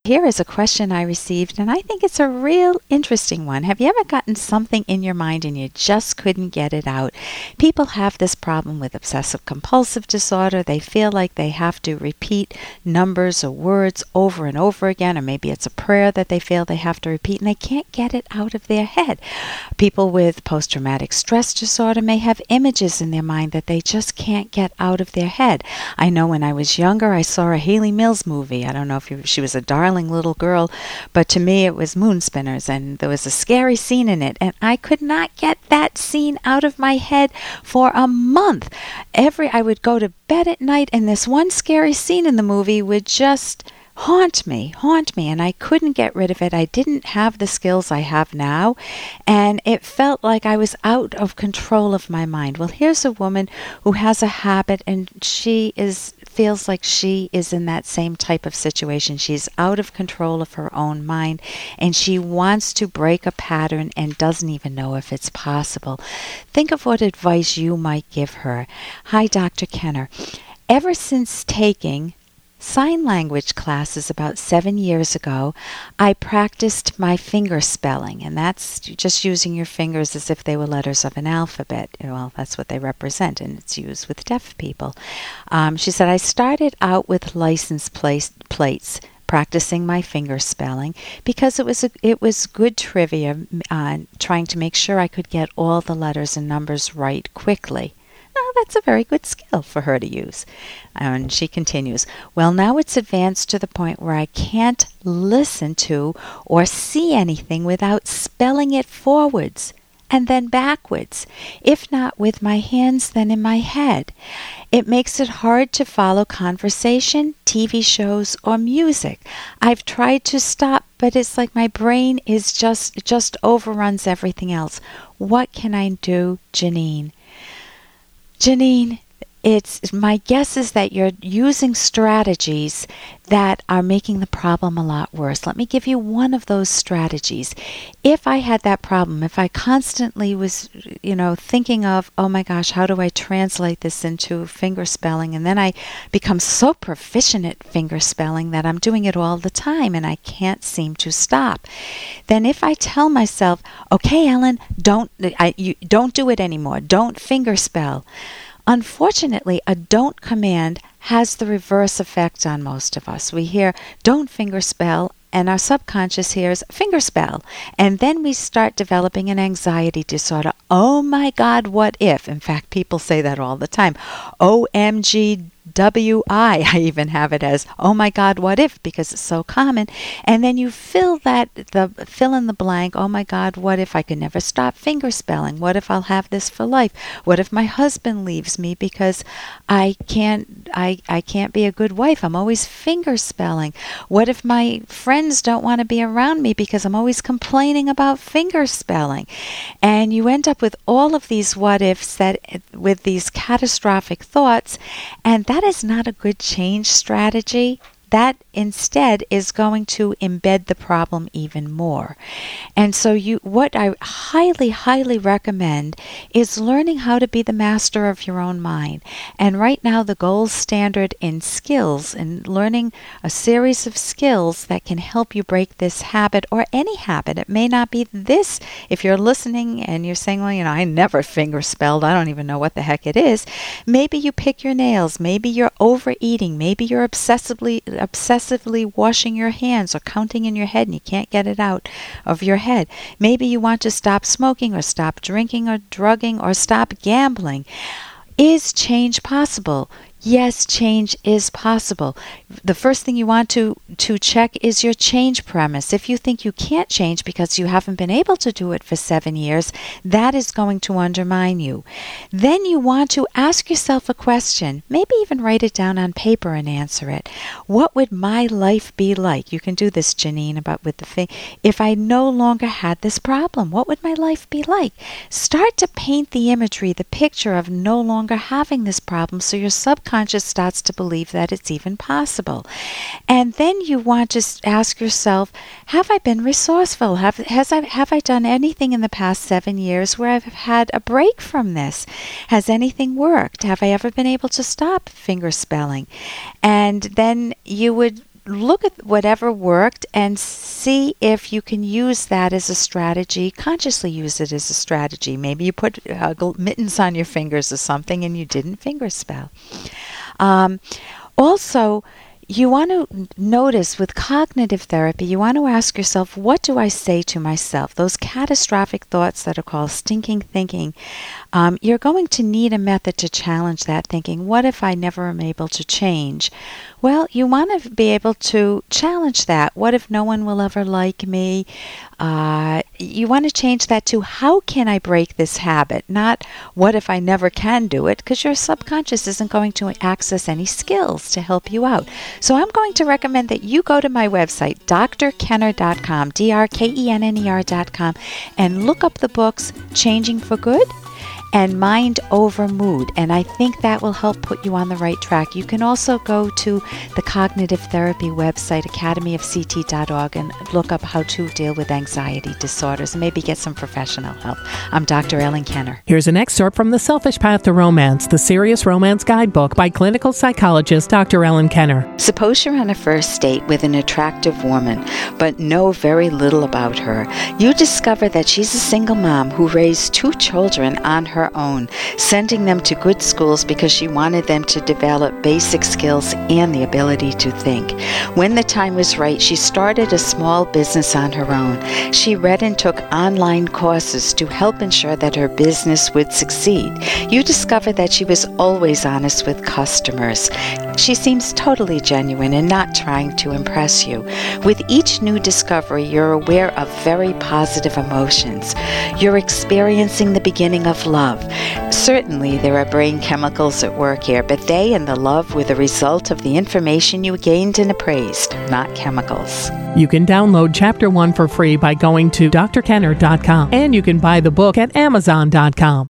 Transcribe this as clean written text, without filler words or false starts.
Here is a question I received, and I think it's a real interesting one. Have you ever gotten something in your mind and you just couldn't get it out? People have this problem with obsessive compulsive disorder. They feel like they have to repeat numbers or words over and over again, or maybe it's a prayer that they feel they have to repeat, and they can't get it out of their head. People with post-traumatic stress disorder may have images in their mind that they just can't get out of their head. I know when I was younger, I saw a Haley Mills movie. I don't know if she was a darling little girl, but to me it was Moon Spinners, and there was a scary scene in it, and I could not get that scene out of my head for a month. I would go to bed at night, and this one scary scene in the movie would just haunt me, and I couldn't get rid of it. I didn't have the skills I have now, and it felt like I was out of control of my mind. Well, here's a woman who has a habit, and feels like she is in that same type of situation. She's out of control of her own mind, and she wants to break a pattern and doesn't even know if it's possible. Think of what advice you might give her. Hi, Dr. Kenner. Ever since taking sign language classes about 7 years ago, I practiced my finger spelling, and that's just using your fingers as if they were letters of an alphabet. Well, that's what they represent, and it's used with deaf people. She said, I started out with license plates, practicing my finger spelling, because it was good trivia, trying to make sure I could get all the letters and numbers right quickly. That's a very good skill for her to use. And she continues, well, now it's advanced to the point where I can't listen to or see anything without spelling it forwards and then backwards, if not with my hands, then in my head. It makes it hard to follow conversation, TV shows, or music. I've tried to stop, but it's like my brain is just overruns everything else. What can I do, Janine? Janine, my guess is that you're using strategies that are making the problem a lot worse. Let me give you one of those strategies. If I had that problem, if I constantly was, thinking of, oh my gosh, how do I translate this into finger spelling? And then I become so proficient at finger spelling that I'm doing it all the time and I can't seem to stop. Then if I tell myself, okay, Ellen, don't do it anymore. Don't finger spell. Unfortunately, a don't command has the reverse effect on most of us. We hear, don't finger spell, and our subconscious hears, finger spell. And then we start developing an anxiety disorder. Oh my God, what if? In fact, people say that all the time. OMG, I even have it as, oh my God, what if? Because it's so common. And then you fill in the blank, oh my God, what if I could never stop finger spelling? What if I'll have this for life? What if my husband leaves me because I can't be a good wife? I'm always finger spelling. What if my friends don't want to be around me because I'm always complaining about finger spelling? And you end up with all of these what ifs with these catastrophic thoughts, and that is not a good change strategy. That instead is going to embed the problem even more. And so what I highly, highly recommend is learning how to be the master of your own mind. And right now the gold standard in skills, and learning a series of skills that can help you break this habit, or any habit. It may not be this. If you're listening and you're saying, well, I never finger spelled, I don't even know what the heck it is. Maybe you pick your nails. Maybe you're overeating. Maybe you're obsessively washing your hands or counting in your head and you can't get it out of your head. Maybe you want to stop smoking or stop drinking or drugging or stop gambling. Is change possible? Yes, change is possible. The first thing you want to check is your change premise. If you think you can't change because you haven't been able to do it for 7 years, that is going to undermine you. Then you want to ask yourself a question, maybe even write it down on paper and answer it. What would my life be like? You can do this, Janine, if I no longer had this problem, what would my life be like? Start to paint the imagery, the picture of no longer having this problem, so your subconscious starts to believe that it's even possible. And then you want to ask yourself, have I been resourceful? Have I done anything in the past 7 years where I've had a break from this? Has anything worked? Have I ever been able to stop finger spelling? And then you would look at whatever worked and see if you can use that as a strategy, consciously use it as a strategy. Maybe you put mittens on your fingers or something and you didn't finger spell. Also, you want to notice with cognitive therapy, you want to ask yourself, what do I say to myself? Those catastrophic thoughts that are called stinking thinking, you're going to need a method to challenge that thinking. What if I never am able to change? Well, you want to be able to challenge that. What if no one will ever like me? You want to change that to, how can I break this habit? Not, what if I never can do it? Because your subconscious isn't going to access any skills to help you out. So I'm going to recommend that you go to my website, drkenner.com, drkenner.com, and look up the books Changing for Good and Mind Over Mood, and I think that will help put you on the right track. You can also go to the cognitive therapy website, academyofct.org, and look up how to deal with anxiety disorders and maybe get some professional help. I'm Dr. Ellen Kenner. Here's an excerpt from The Selfish Path to Romance, the Serious Romance Guidebook by clinical psychologist Dr. Ellen Kenner. Suppose you're on a first date with an attractive woman, but know very little about her. You discover that she's a single mom who raised 2 children on her own, sending them to good schools because she wanted them to develop basic skills and the ability to think. When the time was right, she started a small business on her own. She read and took online courses to help ensure that her business would succeed. You discover that she was always honest with customers. She seems totally genuine and not trying to impress you. With each new discovery, you're aware of very positive emotions. You're experiencing the beginning of love. Certainly, there are brain chemicals at work here, but they and the love were the result of the information you gained and appraised, not chemicals. You can download Chapter 1 for free by going to drkenner.com, and you can buy the book at amazon.com.